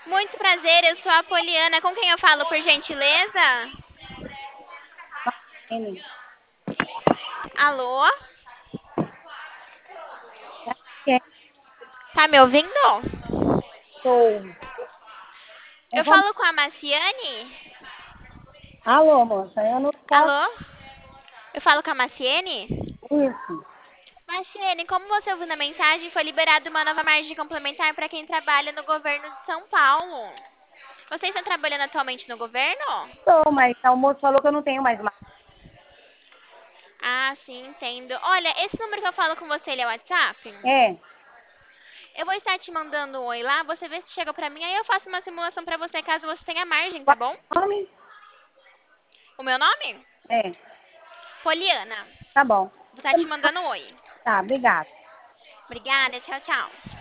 Muito prazer, eu sou a Poliana. Com quem eu falo, por gentileza? N. Alô? Quem Tá me ouvindo? sou? Eu Informa- falo com a Maciane? Alô, moça, eu não posso Alô? Eu falo com a Maciene? isso. Maciene, como você ouviu na mensagem, foi liberada uma nova margem complementar para quem trabalha no governo de São Paulo. Você está trabalhando atualmente no governo? Sou, mas a moça falou que eu não tenho mais. Ah, sim, entendo. Olha, esse número que eu falo com você, ele é o WhatsApp? É, Eu vou estar te mandando um oi lá, você vê se chega pra mim, aí eu faço uma simulação pra você caso você tenha margem, tá qual bom? é o nome? O meu nome? É, Poliana. tá bom. Vou estar te mandando um oi. Tá, obrigada. Obrigada, tchau, tchau.